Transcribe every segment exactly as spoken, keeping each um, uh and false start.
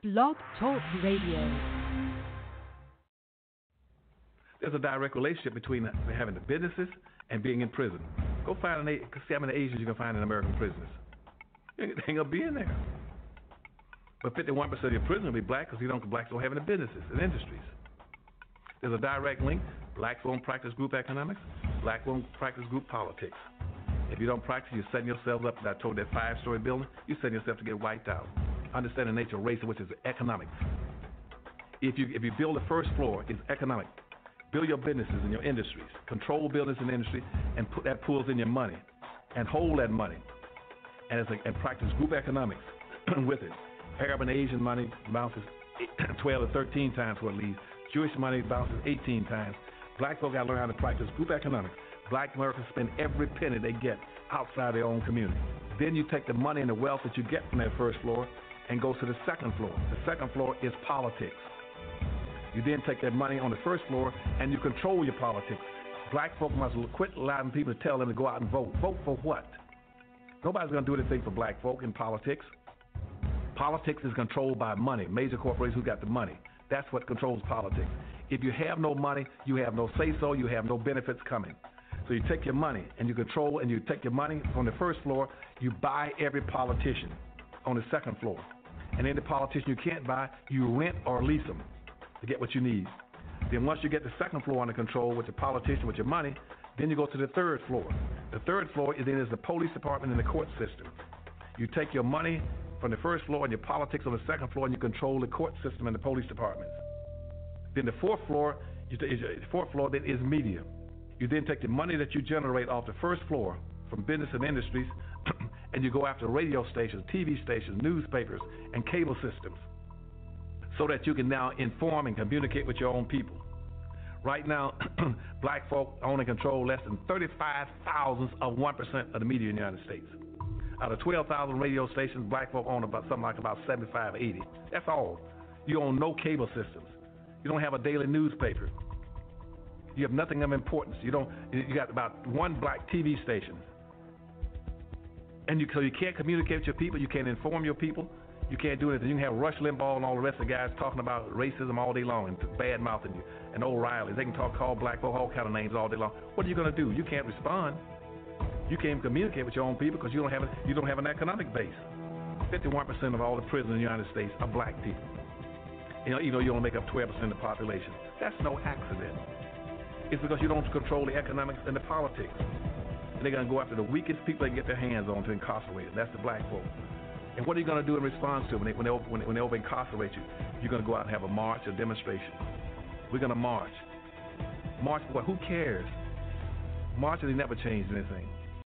Blog Talk Radio. There's a direct relationship between having the businesses and being in prison. Go find an, see how many Asians you can find in American prisons. They ain't gonna be in there. But fifty-one percent of your prison will be black because you don't blacks don't have any businesses and industries. There's a direct link. Blacks won't practice group economics. Black won't practice group politics. If you don't practice, you're setting yourself up. I told that five-story building, you're setting yourself to get wiped out. Understand the nature of race, which is economics. If you if you build the first floor, it's economic. Build your businesses and your industries. Control business and industry, and put that pulls in your money, and hold that money, and it's a, and practice group economics with it. Arab and Asian money bounces twelve to thirteen times what it leaves. Jewish money bounces eighteen times. Black folk got to learn how to practice group economics. Black Americans spend every penny they get outside their own community. Then you take the money and the wealth that you get from that first floor and go to the second floor. The second floor is politics. You then take that money on the first floor and you control your politics. Black folk must quit allowing people to tell them to go out and vote. Vote for what? Nobody's going to do anything for black folk in politics. Politics is controlled by money, major corporations who got the money. That's what controls politics. If you have no money, you have no say-so, you have no benefits coming. So you take your money and you control, and you take your money on the first floor, you buy every politician on the second floor. And any politician you can't buy, you rent or lease them to get what you need. Then once you get the second floor under control with the politician, with your money, then you go to the third floor. The third floor is then is the police department and the court system. You take your money from the first floor and your politics on the second floor, and you control the court system and the police departments. Then the fourth floor, is the fourth floor then is media. You then take the money that you generate off the first floor from business and industries, and you go after radio stations, T V stations, newspapers, and cable systems, so that you can now inform and communicate with your own people. Right now, black folk own and control less than thirty-five thousandths of one percent of the media in the United States. Out of twelve thousand radio stations, black folk own about something like about seventy-five, eighty. That's all. You own no cable systems. You don't have a daily newspaper. You have nothing of importance. You don't. You got about one black T V station, and you so you can't communicate with your people. You can't inform your people. You can't do anything. You can have Rush Limbaugh and all the rest of the guys talking about racism all day long and bad mouthing you, and O'Reilly. They can talk, call black folk all kind of names all day long. What are you going to do? You can't respond. You can't communicate with your own people because you don't have a, you don't have an economic base. fifty-one percent of all the prisoners in the United States are black people. You know, you know, you only make up twelve percent of the population. That's no accident. It's because you don't control the economics and the politics. And they're going to go after the weakest people they can get their hands on to incarcerate them. That's the black folk. And what are you going to do in response to them when they, when they, when they, when they over incarcerate you? You're going to go out and have a march, a demonstration. We're going to march. March for what? Who cares? Marches, they never changed anything.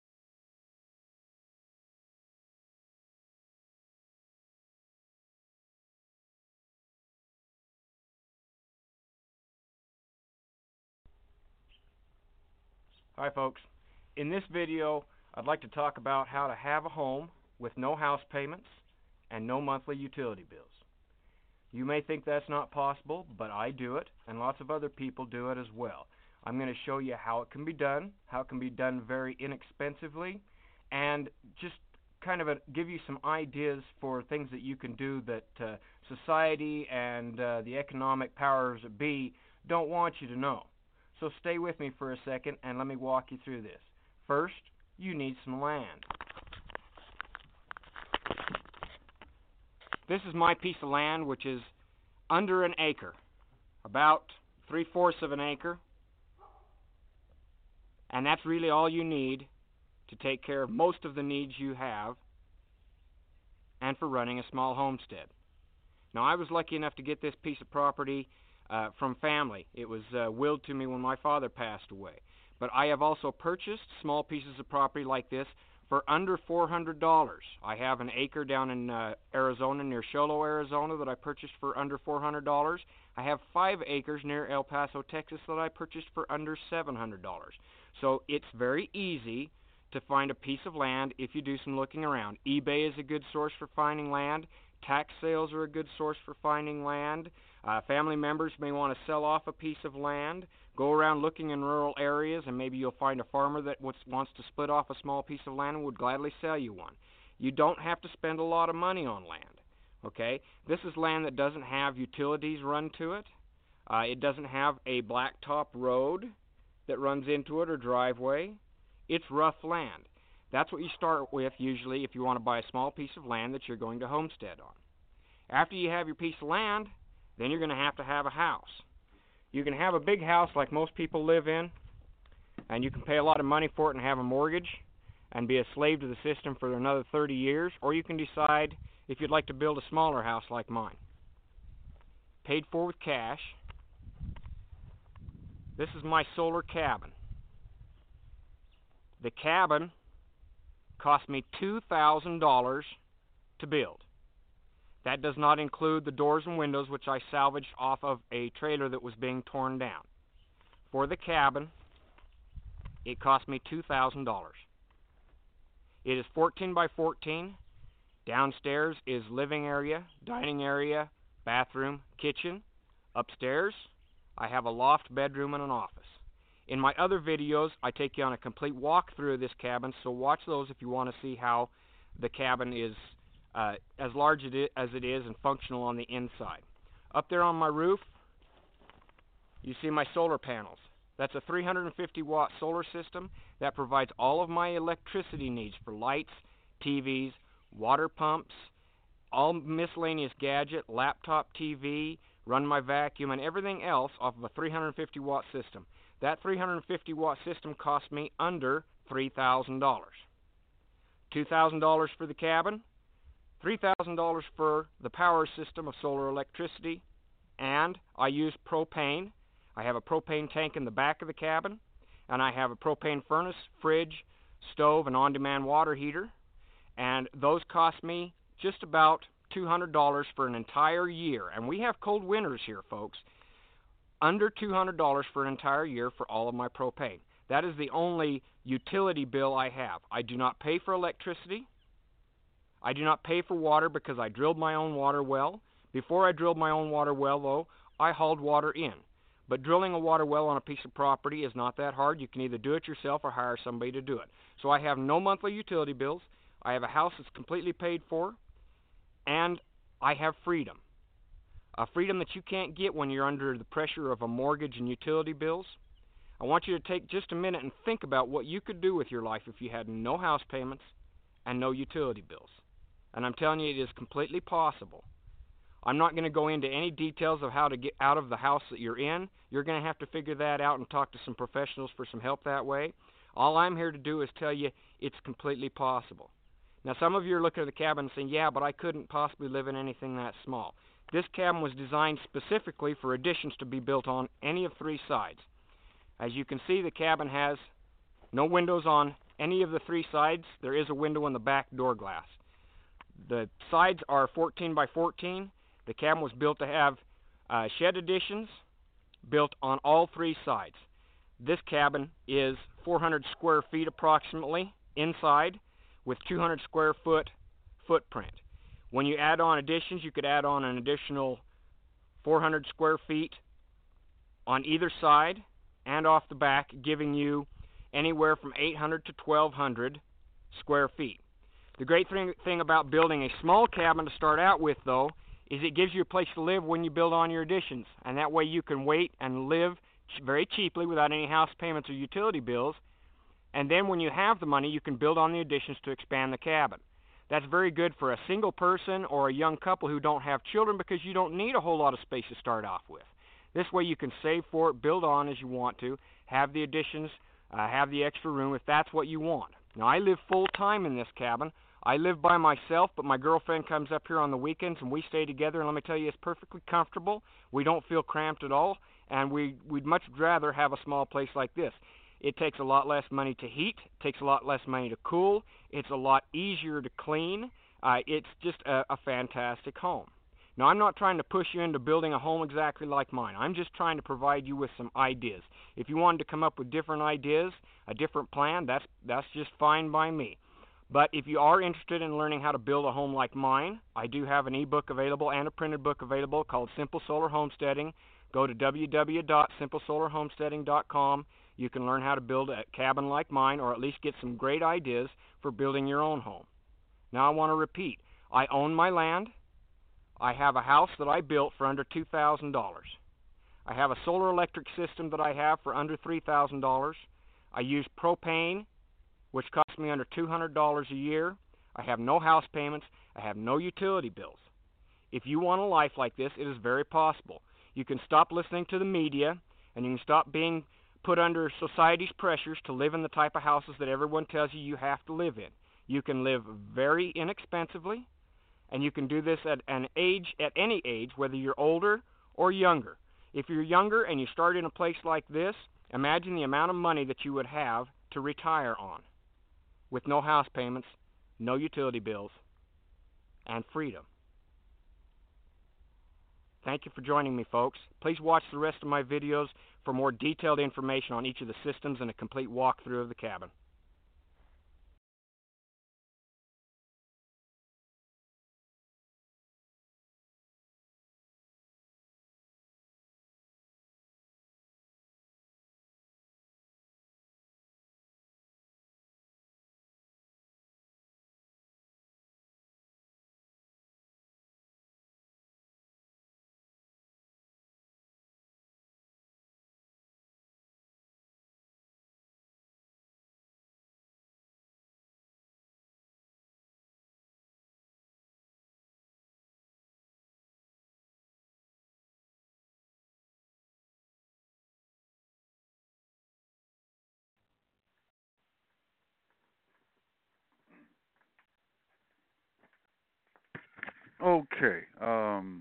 Hi folks, in this video I'd like to talk about how to have a home with no house payments and no monthly utility bills. You may think that's not possible, but I do it and lots of other people do it as well. I'm going to show you how it can be done, how it can be done very inexpensively, and just kind of a, give you some ideas for things that you can do that uh, society and uh, the economic powers that be don't want you to know. So stay with me for a second and let me walk you through this. First, you need some land. This is my piece of land, which is under an acre, about three-fourths of an acre. And that's really all you need to take care of most of the needs you have and for running a small homestead. Now, I was lucky enough to get this piece of property Uh, from family. It was uh, willed to me when my father passed away. But I have also purchased small pieces of property like this for under four hundred dollars. I have an acre down in uh, Arizona, near Show Low, Arizona, that I purchased for under four hundred dollars. I have five acres near El Paso, Texas, that I purchased for under seven hundred dollars. So it's very easy to find a piece of land if you do some looking around. eBay is a good source for finding land. Tax sales are a good source for finding land. Uh, family members may want to sell off a piece of land. Go around looking in rural areas, and maybe you'll find a farmer that wants to split off a small piece of land and would gladly sell you one. You don't have to spend a lot of money on land. Okay? This is land that doesn't have utilities run to it. Uh, it doesn't have a blacktop road that runs into it or driveway. It's rough land. That's what you start with usually if you want to buy a small piece of land that you're going to homestead on. After you have your piece of land, then you're going to have to have a house. You can have a big house like most people live in, and you can pay a lot of money for it and have a mortgage and be a slave to the system for another thirty years, or you can decide if you'd like to build a smaller house like mine. Paid for with cash. This is my solar cabin. The cabin cost me two thousand dollars to build. That does not include the doors and windows, which I salvaged off of a trailer that was being torn down. For the cabin, it cost me two thousand dollars. It is fourteen by fourteen. Downstairs is living area, dining area, bathroom, kitchen. Upstairs, I have a loft, bedroom, and an office. In my other videos, I take you on a complete walkthrough of this cabin, so watch those if you want to see how the cabin is uh, as large as it is and functional on the inside. Up there on my roof, you see my solar panels. That's a three hundred fifty watt solar system that provides all of my electricity needs for lights, T Vs, water pumps, all miscellaneous gadget, laptop T V, run my vacuum, and everything else off of a three hundred fifty watt system. That three hundred fifty watt system cost me under three thousand dollars. two thousand dollars for the cabin, three thousand dollars for the power system of solar electricity, and I use propane. I have a propane tank in the back of the cabin, and I have a propane furnace, fridge, stove, and on-demand water heater, and those cost me just about two hundred dollars for an entire year. And we have cold winters here, folks. Under two hundred dollars for an entire year for all of my propane. That is the only utility bill I have. I do not pay for electricity. I do not pay for water because I drilled my own water well. Before I drilled my own water well, though, I hauled water in. But drilling a water well on a piece of property is not that hard. You can either do it yourself or hire somebody to do it. So I have no monthly utility bills. I have a house that's completely paid for, and I have freedom. A freedom that you can't get when you're under the pressure of a mortgage and utility bills. I want you to take just a minute and think about what you could do with your life if you had no house payments and no utility bills. And I'm telling you, it is completely possible. I'm not going to go into any details of how to get out of the house that you're in. You're going to have to figure that out and talk to some professionals for some help that way. All I'm here to do is tell you it's completely possible. Now, some of you are looking at the cabin and saying, yeah, but I couldn't possibly live in anything that small. This cabin was designed specifically for additions to be built on any of three sides. As you can see, the cabin has no windows on any of the three sides. There is a window in the back door glass. The sides are fourteen by fourteen. The cabin was built to have uh, shed additions built on all three sides. This cabin is four hundred square feet approximately inside with two hundred square foot footprint. When you add on additions, you could add on an additional four hundred square feet on either side and off the back, giving you anywhere from eight hundred to twelve hundred square feet. The great thing, thing about building a small cabin to start out with, though, is it gives you a place to live when you build on your additions. And that way you can wait and live ch- very cheaply without any house payments or utility bills. And then when you have the money, you can build on the additions to expand the cabin. That's very good for a single person or a young couple who don't have children because you don't need a whole lot of space to start off with. This way you can save for it, build on as you want to, have the additions, uh, have the extra room if that's what you want. Now, I live full-time in this cabin. I live by myself, but my girlfriend comes up here on the weekends and we stay together, and let me tell you, it's perfectly comfortable. We don't feel cramped at all, and we, we'd much rather have a small place like this. It takes a lot less money to heat, it takes a lot less money to cool, it's a lot easier to clean. Uh, it's just a, a fantastic home. Now, I'm not trying to push you into building a home exactly like mine. I'm just trying to provide you with some ideas. If you wanted to come up with different ideas, a different plan, that's that's just fine by me. But if you are interested in learning how to build a home like mine, I do have an ebook available and a printed book available called Simple Solar Homesteading. Go to w w w dot simple solar homesteading dot com. You can learn how to build a cabin like mine, or at least get some great ideas for building your own home. Now, I want to repeat. I own my land. I have a house that I built for under two thousand dollars. I have a solar electric system that I have for under three thousand dollars. I use propane, which costs me under two hundred dollars a year. I have no house payments. I have no utility bills. If you want a life like this, it is very possible. You can stop listening to the media, and you can stop being put under society's pressures to live in the type of houses that everyone tells you you have to live in. You can live very inexpensively, and you can do this at an age, at any age, whether you're older or younger. If you're younger and you start in a place like this, imagine the amount of money that you would have to retire on, with no house payments, no utility bills, and freedom. Thank you for joining me, folks. Please watch the rest of my videos for more detailed information on each of the systems and a complete walkthrough of the cabin. Okay, um,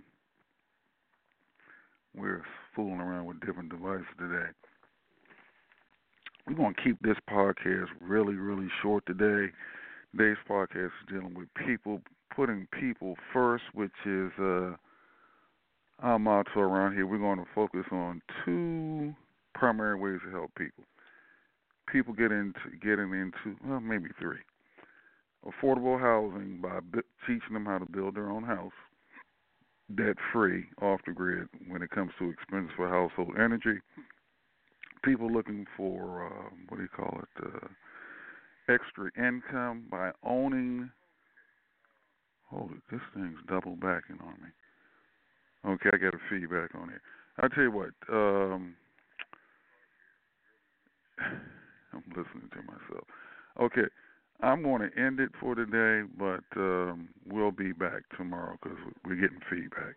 we're fooling around with different devices today. We're going to keep this podcast really, really short today. Today's podcast is dealing with people, putting people first, which is uh, our motto around here. We're going to focus on two primary ways to help people. People get into, getting into, well, maybe three. Affordable housing by b- teaching them how to build their own house, debt-free, off the grid when it comes to expenses for household energy. People looking for, uh, what do you call it, uh, extra income by owning. Hold it, this thing's double backing on me. Okay, I got a feedback on it. I'll tell you what, um, I'm listening to myself. Okay. I'm going to end it for today, but um, we'll be back tomorrow because we're getting feedback.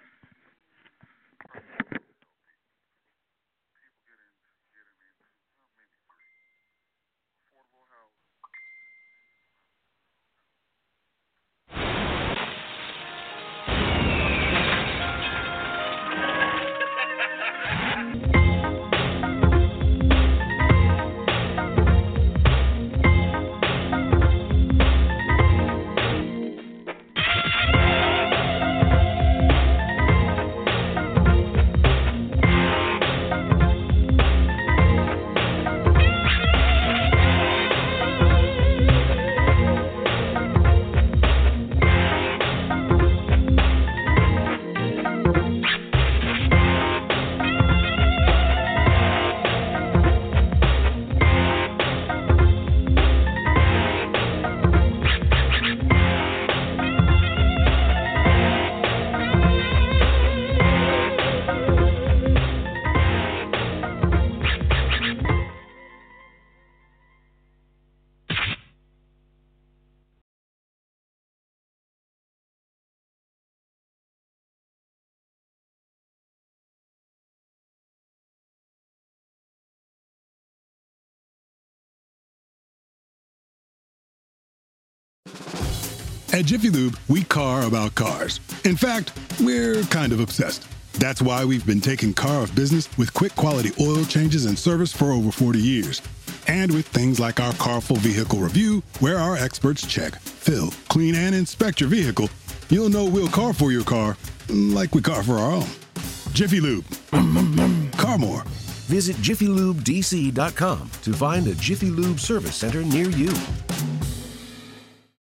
At Jiffy Lube, we car about cars. In fact, we're kind of obsessed. That's why we've been taking car of business with quick quality oil changes and service for over forty years. And with things like our Carful Vehicle Review, where our experts check, fill, clean, and inspect your vehicle, you'll know we'll car for your car like we car for our own. Jiffy Lube. Car more. Visit Jiffy Lube D C dot com to find a Jiffy Lube service center near you.